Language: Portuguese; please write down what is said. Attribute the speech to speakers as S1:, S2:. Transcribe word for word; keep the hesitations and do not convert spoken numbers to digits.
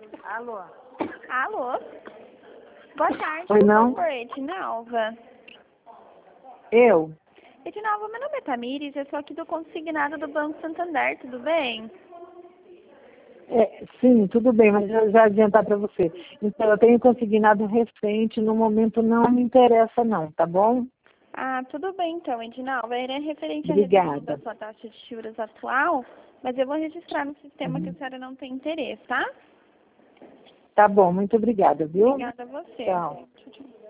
S1: Alô?
S2: Alô? Boa tarde,
S1: Oi,
S2: por
S1: não?
S2: favor, Edinalva.
S1: Eu?
S2: Edinalva, meu nome é Tamires, eu sou aqui do consignado do Banco Santander, tudo bem?
S1: É, sim, tudo bem, mas eu já adiantar para você. Então, eu tenho consignado recente, no momento não me interessa não, tá bom?
S2: Ah, tudo bem então, Edinalva. Ele é referente à redução da
S1: Obrigada.
S2: sua taxa de juros atual, mas eu vou registrar no sistema que a
S1: Uhum.
S2: senhora não tem interesse, tá?
S1: Tá bom, muito obrigada, viu?
S2: Obrigada a você.
S1: Tchau.
S2: Tchau, tchau.